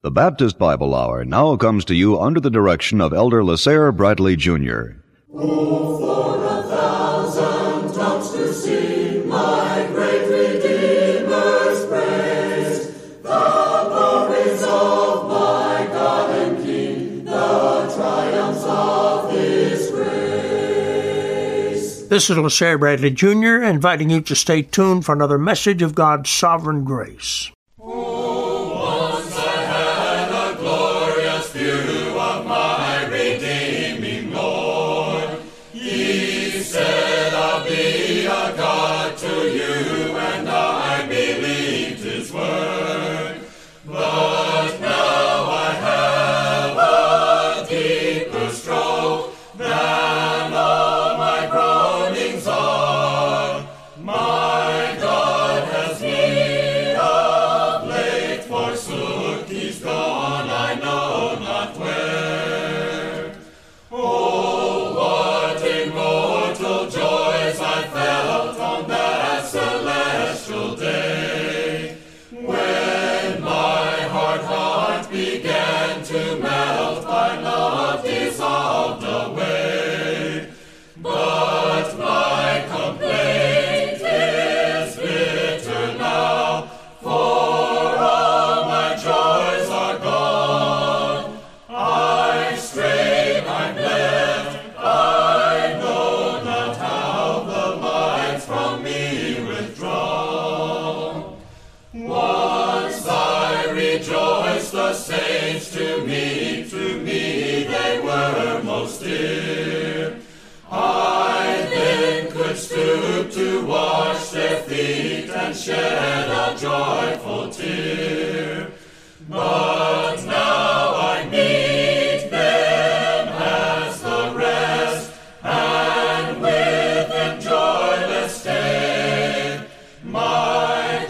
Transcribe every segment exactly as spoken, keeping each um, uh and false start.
The Baptist Bible Hour now comes to you under the direction of Elder LaSalle Bradley Junior Oh, for a thousand tongues to sing my great Redeemer's praise, the glories of my God and King, the triumphs of His grace. This is LaSalle Bradley Junior inviting you to stay tuned for another message of God's sovereign grace. To wash their feet and shed a joyful tear. But now I meet them as the rest, and with them joyless stay. My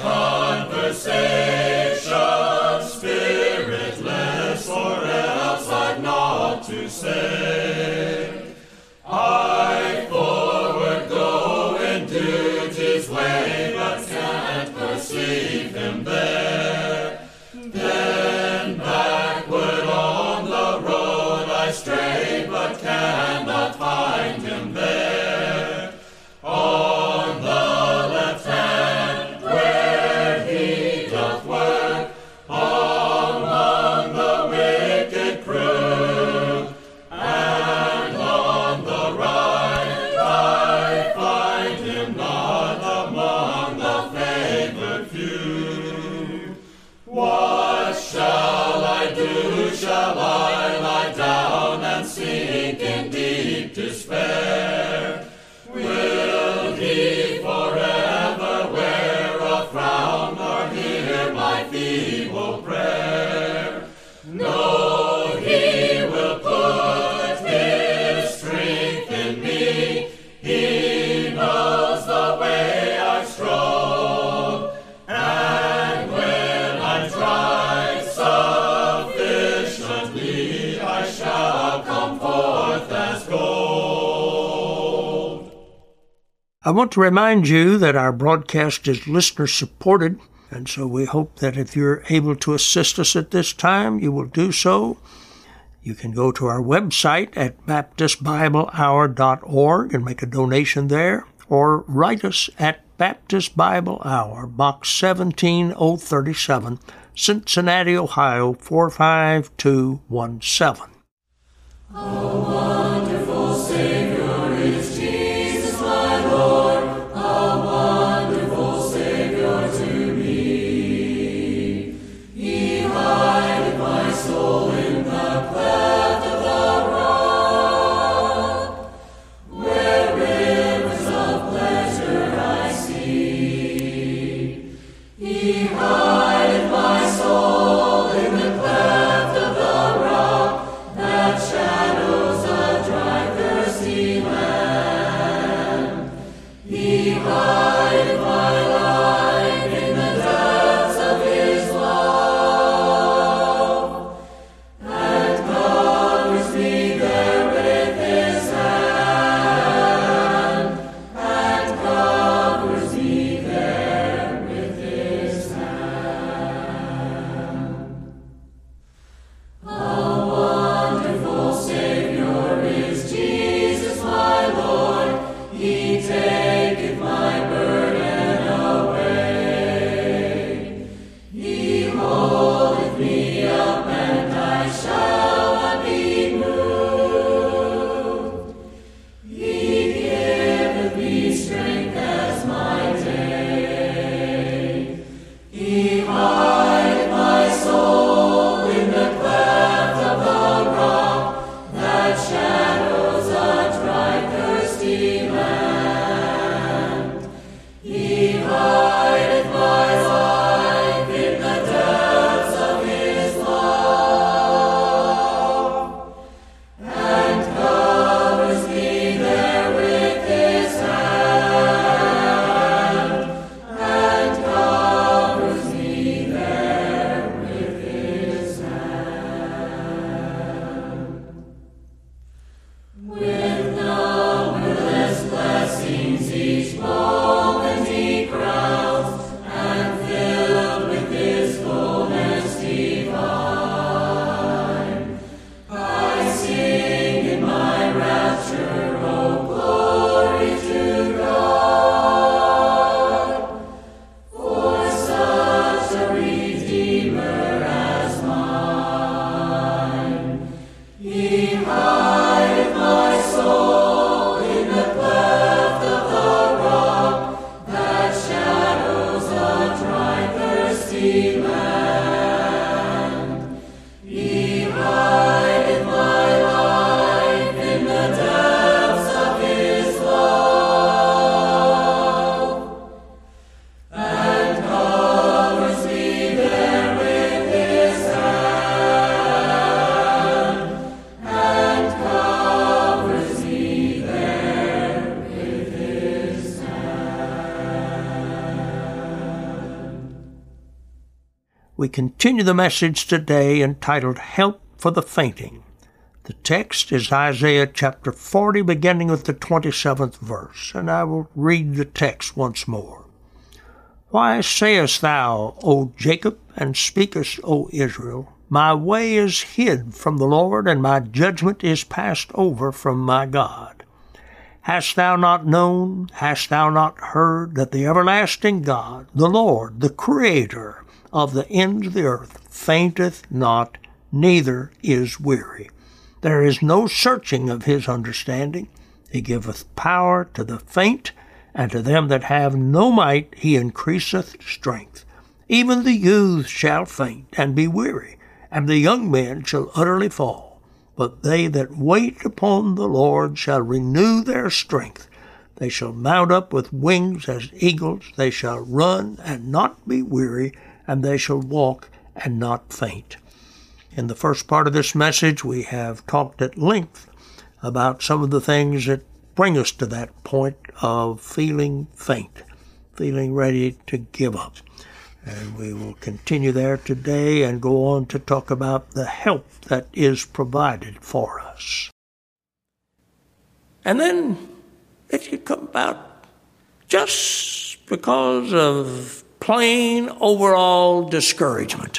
conversation spiritless, or else I've naught to say. I forward go in duty's way, but can't perceive him there. Then backward on the road I stray, but cannot find him there. On the left hand, where he doth work, among the wicked crew, and on the right I find him not among the favored few. What shall I do? Shall I lie down and sink in deep despair? Will he forever wear a frown, or hear my feeble prayer? No, he will put his strength in me. He knows the way I stroll, and when I try sufficiently, I shall come forth as gold. I want to remind you that our broadcast is listener-supported, and so we hope that if you're able to assist us at this time, you will do so. You can go to our website at baptist bible hour dot org and make a donation there, or write us at Baptist Bible Hour, Box seventeen oh thirty-seven, Cincinnati, Ohio, four five two one seven. Oh, wonderful Savior is Jesus, my Lord, a wonderful Savior to me. He hideth my soul in the cleft of the rock, where rivers of pleasure I see. He hideth my soul in the cleft of the rock, that shadows We continue the message today entitled Help for the Fainting. The text is Isaiah chapter forty, beginning with the twenty-seventh verse, and I will read the text once more. Why sayest thou, O Jacob, and speakest, O Israel, my way is hid from the Lord, and my judgment is passed over from my God? Hast thou not known, hast thou not heard, that the everlasting God, the Lord, the Creator of the ends of the earth, fainteth not, neither is weary? There is no searching of his understanding. He giveth power to the faint, and to them that have no might he increaseth strength. Even the youth shall faint and be weary, and the young men shall utterly fall. But they that wait upon the Lord shall renew their strength. They shall mount up with wings as eagles. They shall run and not be weary, and they shall walk and not faint. In the first part of this message, we have talked at length about some of the things that bring us to that point of feeling faint, feeling ready to give up. And we will continue there today and go on to talk about the help that is provided for us. And then it could come about just because of plain overall discouragement.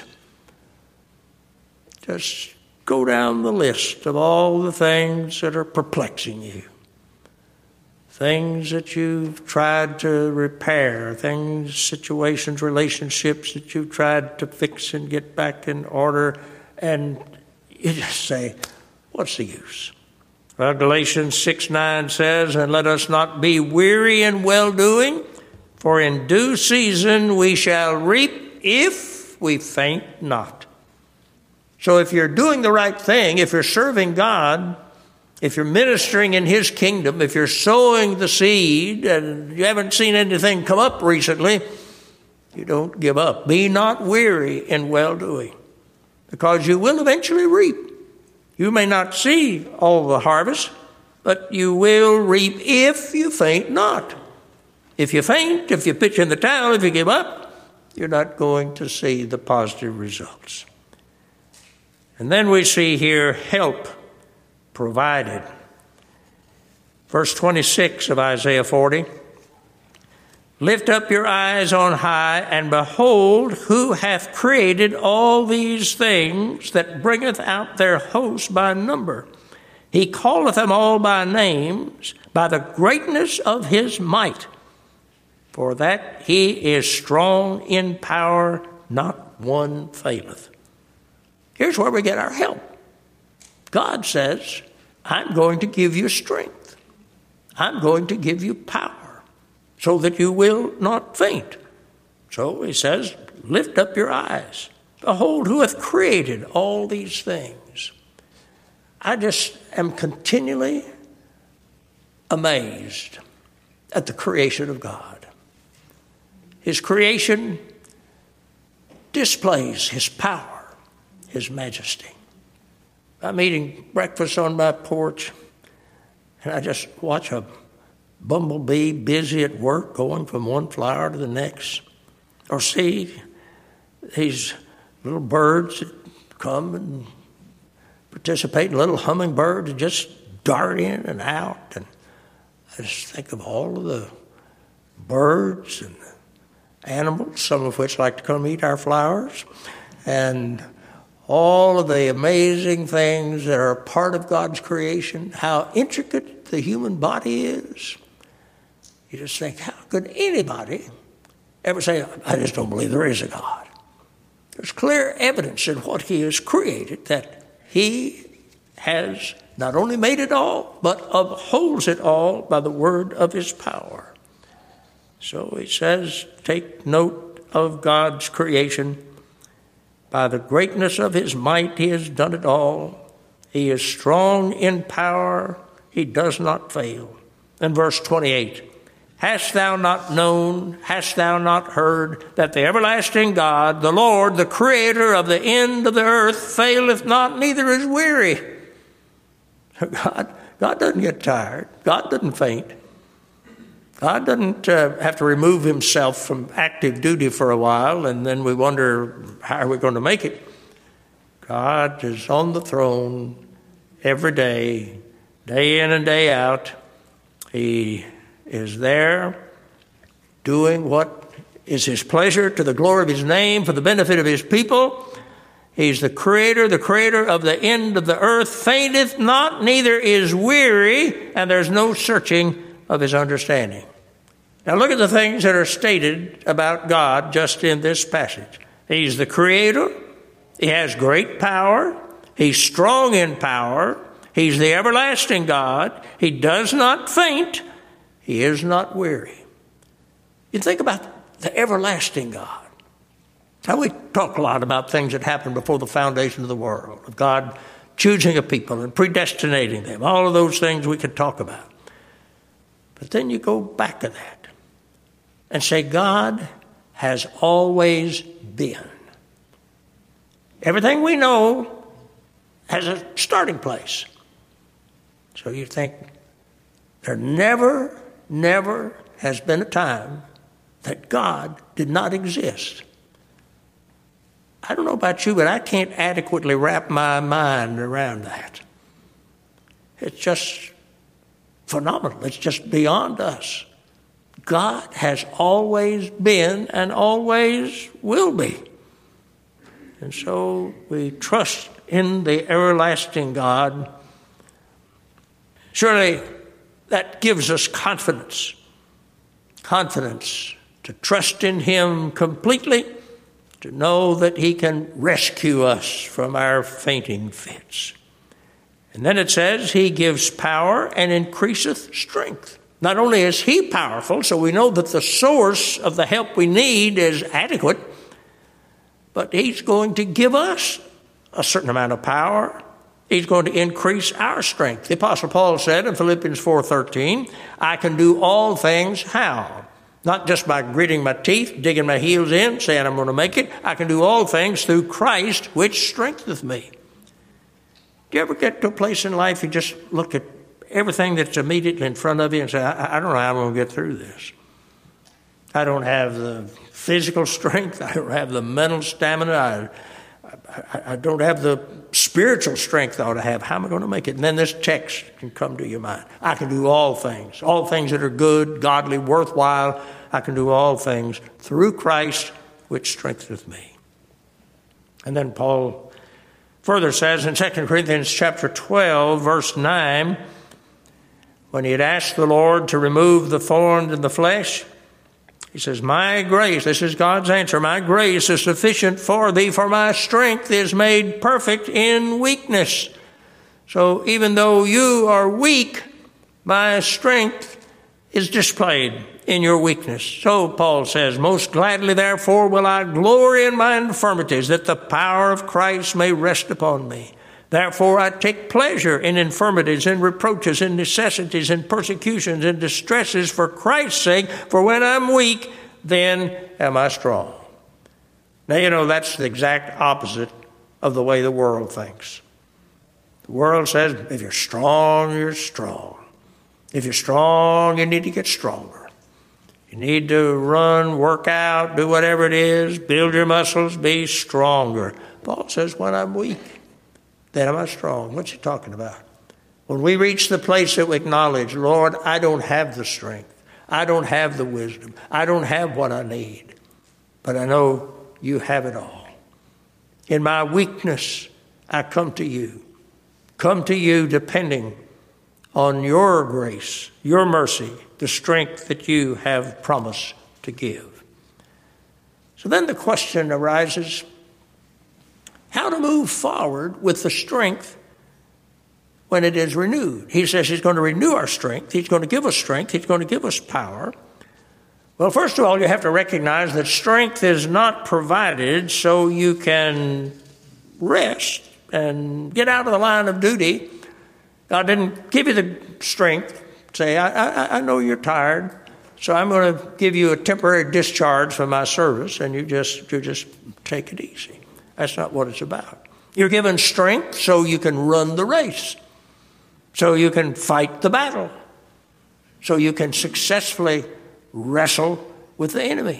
Just go down the list of all the things that are perplexing you. Things that you've tried to repair, things, situations, relationships that you've tried to fix and get back in order. And you just say, what's the use? Well, Galatians six nine says, and let us not be weary in well-doing, for in due season we shall reap if we faint not. So if you're doing the right thing, if you're serving God, if you're ministering in his kingdom, if you're sowing the seed and you haven't seen anything come up recently, you don't give up. Be not weary in well-doing, because you will eventually reap. You may not see all the harvest, but you will reap if you faint not. If you faint, if you pitch in the towel, if you give up, you're not going to see the positive results. And then we see here help provided. Verse twenty-six of Isaiah forty. Lift up your eyes on high, and behold, who hath created all these things, that bringeth out their host by number. He calleth them all by names, by the greatness of his might. For that he is strong in power, not one faileth. Here's where we get our help. God says, I'm going to give you strength. I'm going to give you power so that you will not faint. So he says, lift up your eyes. Behold, who hath created all these things. I just am continually amazed at the creation of God. His creation displays his power, his majesty. I'm eating breakfast on my porch, and I just watch a bumblebee busy at work going from one flower to the next. Or see these little birds that come and participate, little hummingbirds that just dart in and out. And I just think of all of the birds and animals, some of which like to come eat our flowers, and all of the amazing things that are part of God's creation, how intricate the human body is. You just think, how could anybody ever say, I just don't believe there is a God? There's clear evidence in what he has created that he has not only made it all, but upholds it all by the word of his power. So he says, take note of God's creation. By the greatness of his might, he has done it all. He is strong in power. He does not fail. And verse twenty-eight, hast thou not known, hast thou not heard, that the everlasting God, the Lord, the creator of the end of the earth, faileth not, neither is weary. God, God doesn't get tired. God doesn't faint. God doesn't uh, have to remove himself from active duty for a while, and then we wonder, how are we going to make it? God is on the throne every day, day in and day out. He is there doing what is his pleasure to the glory of his name for the benefit of his people. He's the creator, the creator of the end of the earth, fainteth not, neither is weary, and there's no searching of his understanding. Now look at the things that are stated about God just in this passage. He's the creator. He has great power. He's strong in power. He's the everlasting God. He does not faint. He is not weary. You think about the everlasting God. Now we talk a lot about things that happened before the foundation of the world, of God choosing a people and predestinating them. All of those things we could talk about. But then you go back to that and say God has always been. Everything we know has a starting place. So you think there never, never has been a time that God did not exist. I don't know about you, but I can't adequately wrap my mind around that. It's just phenomenal. It's just beyond us. God has always been and always will be. And so we trust in the everlasting God. Surely that gives us confidence. Confidence to trust in him completely, to know that he can rescue us from our fainting fits. And then it says he gives power and increaseth strength. Not only is he powerful, so we know that the source of the help we need is adequate, but he's going to give us a certain amount of power. He's going to increase our strength. The Apostle Paul said in Philippians four thirteen, I can do all things, how? Not just by gritting my teeth, digging my heels in, saying I'm going to make it. I can do all things through Christ, which strengtheneth me. Do you ever get to a place in life you just look at everything that's immediately in front of you and say, I, I don't know how I'm going to get through this. I don't have the physical strength. I don't have the mental stamina. I, I, I don't have the spiritual strength I ought to have. How am I going to make it? And then this text can come to your mind. I can do all things, all things that are good, godly, worthwhile. I can do all things through Christ, which strengtheneth me. And then Paul further says in Second Corinthians chapter twelve, verse nine, when he had asked the Lord to remove the thorn in the flesh, he says, my grace, this is God's answer, my grace is sufficient for thee, for my strength is made perfect in weakness. So even though you are weak, my strength is displayed in your weakness. So Paul says, most gladly therefore will I glory in my infirmities, that the power of Christ may rest upon me. Therefore I take pleasure in infirmities, in reproaches, in necessities, in persecutions, in distresses for Christ's sake. For when I'm weak, then am I strong. Now, you know, that's the exact opposite of the way the world thinks. The world says, if you're strong, you're strong. If you're strong, you need to get stronger. You need to run, work out, do whatever it is, build your muscles, be stronger. Paul says, when I'm weak, then am I strong. What's he talking about? When we reach the place that we acknowledge, Lord, I don't have the strength. I don't have the wisdom. I don't have what I need. But I know you have it all. In my weakness, I come to you. Come to you depending on your grace, your mercy, the strength that you have promised to give. So then the question arises, how to move forward with the strength when it is renewed. He says he's going to renew our strength. He's going to give us strength. He's going to give us power. Well, first of all, you have to recognize that strength is not provided so you can rest and get out of the line of duty. God didn't give you the strength. Say, I, I, I know you're tired, so I'm going to give you a temporary discharge from my service, and you just you just take it easy. That's not what it's about. You're given strength so you can run the race, so you can fight the battle, so you can successfully wrestle with the enemy.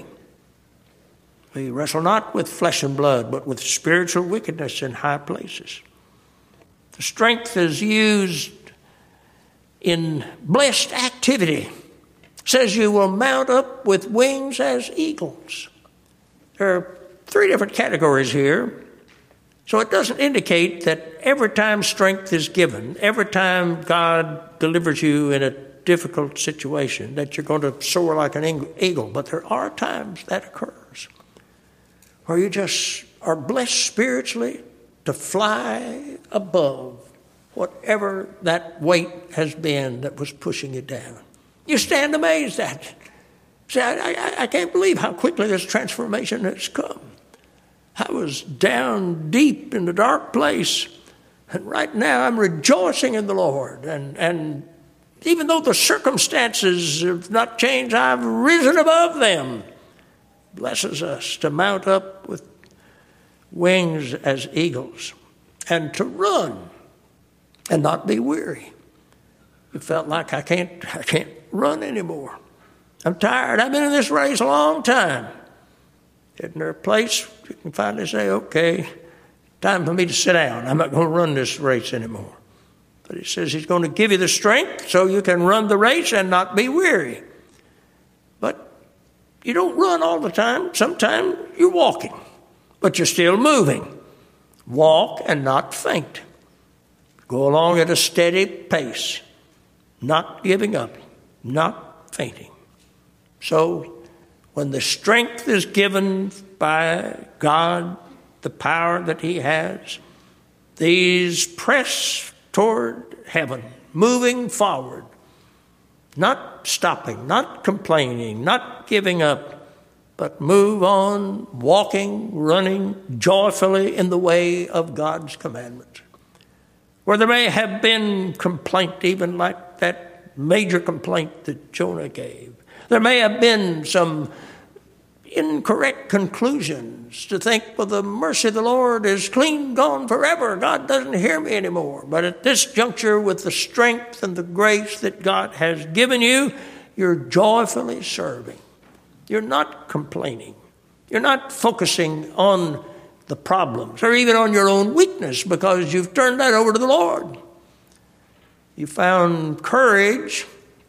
We wrestle not with flesh and blood, but with spiritual wickedness in high places. The strength is used in blessed activity. It says you will mount up with wings as eagles. There are three different categories here. So it doesn't indicate that every time strength is given, every time God delivers you in a difficult situation, that you're going to soar like an eagle. But there are times that occurs where you just are blessed spiritually to fly above whatever that weight has been that was pushing you down. You stand amazed at it. Say, I, I, I can't believe how quickly this transformation has come. I was down deep in the dark place, and right now I'm rejoicing in the Lord. And, and even though the circumstances have not changed, I've risen above them. Blesses us to mount up with wings as eagles and to run and not be weary. You felt like I can't, I can't run anymore. I'm tired. I've been in this race a long time. Isn't there a place you can finally say, okay, time for me to sit down. I'm not going to run this race anymore. But he says he's going to give you the strength so you can run the race and not be weary. But you don't run all the time. Sometimes you're walking, but you're still moving. Walk and not faint. Go along at a steady pace, not giving up, not fainting. So when the strength is given by God, the power that he has, these press toward heaven, moving forward, not stopping, not complaining, not giving up, but move on, walking, running joyfully in the way of God's commandments. Where there may have been complaint, even like that major complaint that Jonah gave. There may have been some incorrect conclusions to think, well, the mercy of the Lord is clean gone forever. God doesn't hear me anymore. But at this juncture, with the strength and the grace that God has given you, you're joyfully serving. You're not complaining. You're not focusing on the problems or even on your own weakness because you've turned that over to the Lord. You found courage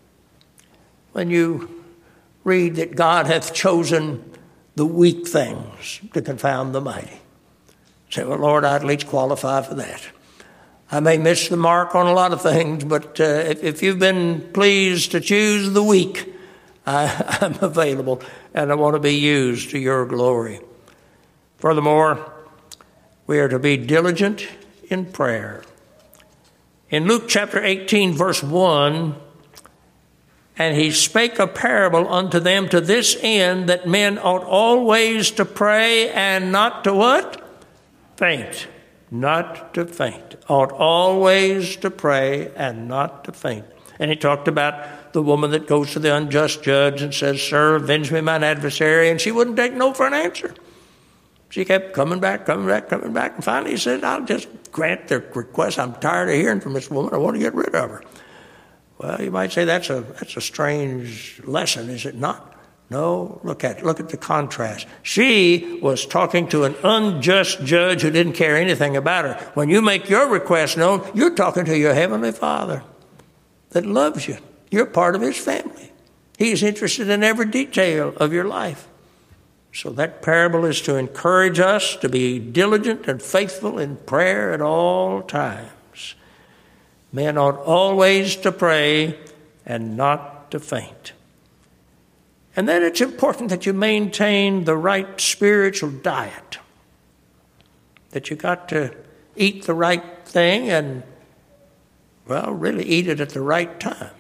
when you read that God hath chosen the weak things to confound the mighty. Say, well, Lord, I'd at least qualify for that. I may miss the mark on a lot of things, but uh, if, if you've been pleased to choose the weak, I, I'm available, and I want to be used to your glory. Furthermore, we are to be diligent in prayer. In Luke chapter eighteen, verse one, and he spake a parable unto them to this end, that men ought always to pray and not to what? Faint. Not to faint. Ought always to pray and not to faint. And he talked about the woman that goes to the unjust judge and says, Sir, avenge me mine adversary. And she wouldn't take no for an answer. She kept coming back, coming back, coming back. And finally he said, I'll just grant their request. I'm tired of hearing from this woman. I want to get rid of her. Well, you might say that's a that's a strange lesson, is it not? No, look at look at the contrast. She was talking to an unjust judge who didn't care anything about her. When you make your request known, you're talking to your heavenly Father that loves you. You're part of his family. He's interested in every detail of your life. So that parable is to encourage us to be diligent and faithful in prayer at all times. Men ought always to pray and not to faint. And then it's important that you maintain the right spiritual diet. That you got to eat the right thing and, well, really eat it at the right time.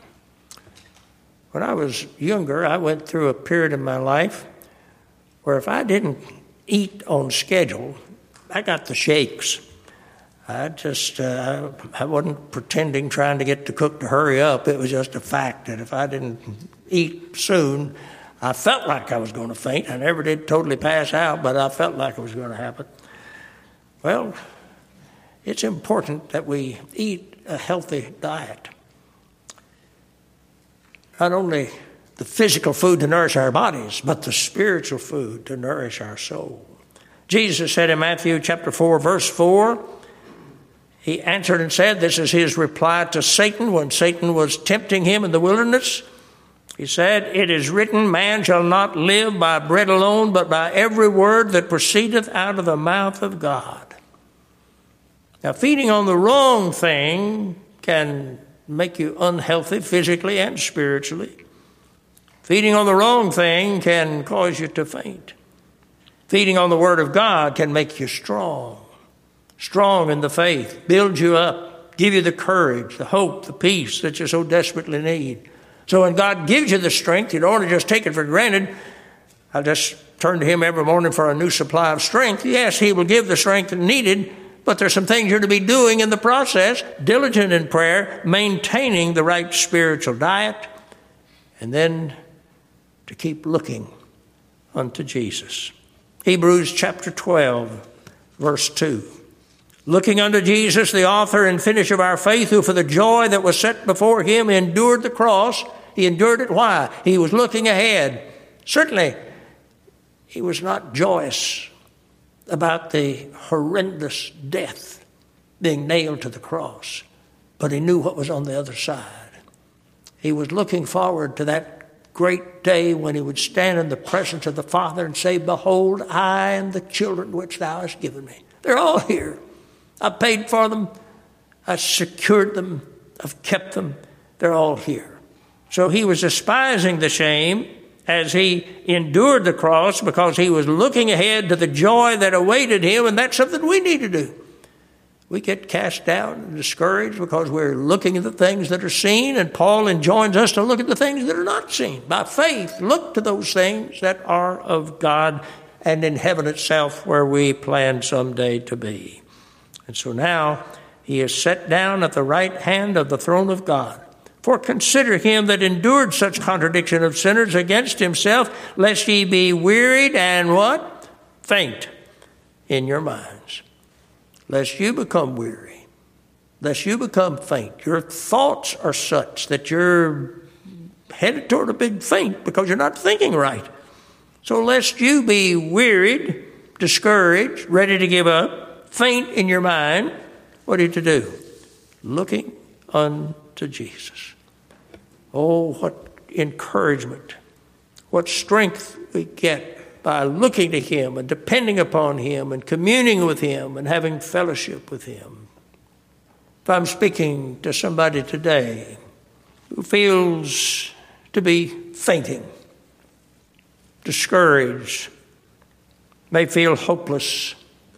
When I was younger, I went through a period in my life where if I didn't eat on schedule, I got the shakes. I just, uh, I wasn't pretending, trying to get the cook to hurry up. It was just a fact that if I didn't eat soon, I felt like I was going to faint. I never did totally pass out, but I felt like it was going to happen. Well, it's important that we eat a healthy diet. Not only the physical food to nourish our bodies, but the spiritual food to nourish our soul. Jesus said in Matthew chapter four, verse four, he answered and said, this is his reply to Satan when Satan was tempting him in the wilderness. He said, it is written, man shall not live by bread alone, but by every word that proceedeth out of the mouth of God. Now, feeding on the wrong thing can make you unhealthy physically and spiritually. Feeding on the wrong thing can cause you to faint. Feeding on the Word of God can make you strong. Strong in the faith, build you up, give you the courage, the hope, the peace that you so desperately need. So when God gives you the strength, you don't want to just take it for granted. I'll just turn to Him every morning for a new supply of strength. Yes, He will give the strength needed, but there's some things you're to be doing in the process, diligent in prayer, maintaining the right spiritual diet, and then to keep looking unto Jesus. Hebrews chapter twelve, verse two. Looking unto Jesus, the author and finisher of our faith, who for the joy that was set before Him endured the cross. He endured it. Why? He was looking ahead. Certainly, He was not joyous about the horrendous death being nailed to the cross, but He knew what was on the other side. He was looking forward to that great day when He would stand in the presence of the Father and say, behold, I and the children which Thou hast given me. They're all here. I paid for them. I secured them. I've kept them. They're all here. So He was despising the shame as He endured the cross because He was looking ahead to the joy that awaited Him, and that's something we need to do. We get cast down and discouraged because we're looking at the things that are seen, and Paul enjoins us to look at the things that are not seen. By faith, look to those things that are of God and in heaven itself, where we plan someday to be. And so now He is set down at the right hand of the throne of God. For consider Him that endured such contradiction of sinners against Himself, lest ye be wearied and what? Faint in your minds. Lest you become weary. Lest you become faint. Your thoughts are such that you're headed toward a big faint because you're not thinking right. So lest you be wearied, discouraged, ready to give up, faint in your mind, what are you to do? Looking unto Jesus. Oh, what encouragement, what strength we get by looking to Him and depending upon Him and communing with Him and having fellowship with Him. If I'm speaking to somebody today who feels to be fainting, discouraged, may feel hopeless,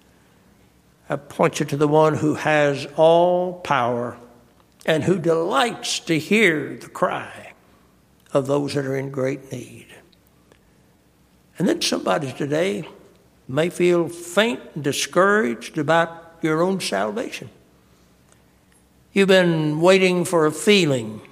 I point you to the one who has all power and who delights to hear the cry of those that are in great need. And then somebody today may feel faint and discouraged about your own salvation. You've been waiting for a feeling.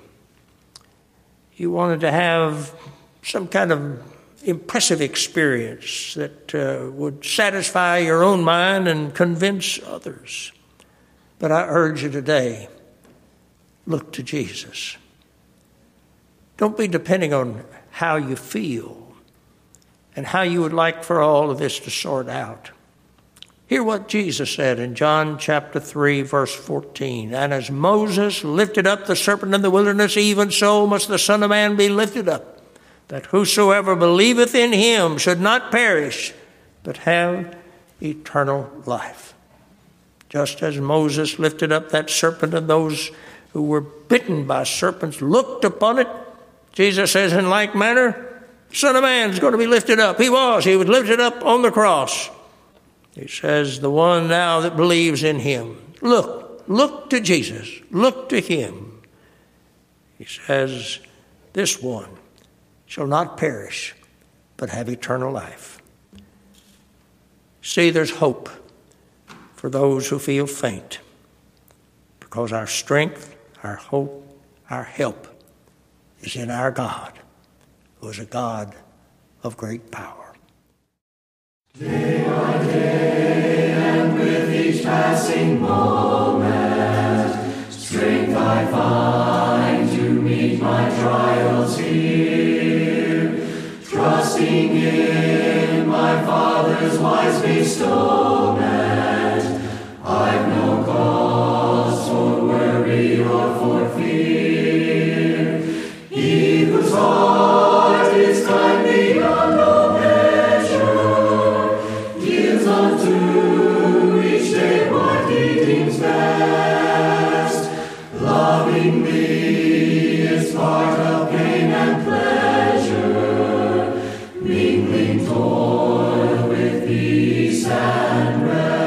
You wanted to have some kind of impressive experience that uh, would satisfy your own mind and convince others. But I urge you today, look to Jesus. Don't be depending on how you feel and how you would like for all of this to sort out. Hear what Jesus said in John chapter three, verse fourteen. And as Moses lifted up the serpent in the wilderness, even so must the Son of Man be lifted up, that whosoever believeth in Him should not perish, but have eternal life. Just as Moses lifted up that serpent, and those who were bitten by serpents looked upon it, Jesus says, in like manner, Son of Man is going to be lifted up. He was. He was lifted up on the cross. He says, the one now that believes in Him. Look, look to Jesus. Look to Him. He says, this one shall not perish, but have eternal life. See, there's hope for those who feel faint, because our strength, our hope, our help is in our God, who is a God of great power. Day by day, and with each passing moment, strength I find to meet my trials here. longings best. Loving thee is part of pain and pleasure, mingling toil with peace and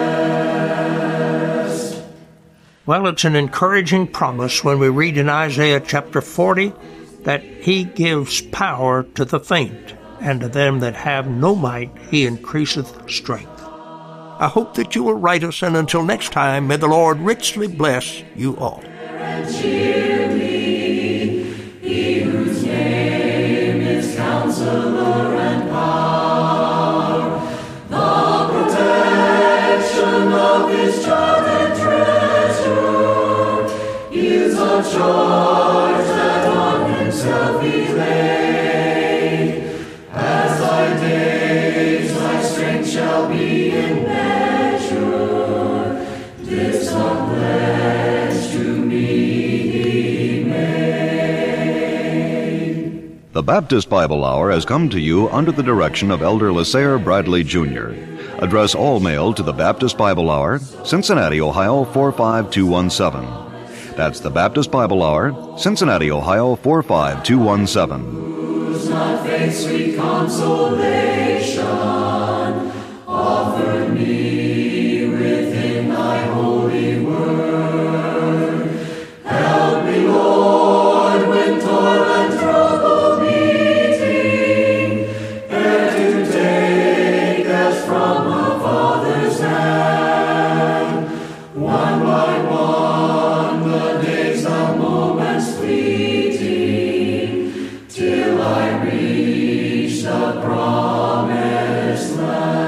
rest. Well, it's an encouraging promise when we read in Isaiah chapter forty that he gives power to the faint, and to them that have no might he increaseth strength. I hope that you will write us, and until next time, may the Lord richly bless you all. And cheer me, he whose name is Counselor and Power, the protection of his child and treasure, is a charge that on himself he laid. As thy days, thy strength shall be in measure, this one pledge to me he made. The Baptist Bible Hour has come to you under the direction of Elder LaSalle Bradley Junior Address all mail to the Baptist Bible Hour, Cincinnati, Ohio four five two one seven. That's the Baptist Bible Hour, Cincinnati, Ohio four five two one seven. Lose not faith, sweet consolation, offer me within thy holy word. Help me, Lord, when toil and trouble meeting, ere to take as from a father's hand. One by one, the days, the moments fleeting, till I reach the promised land.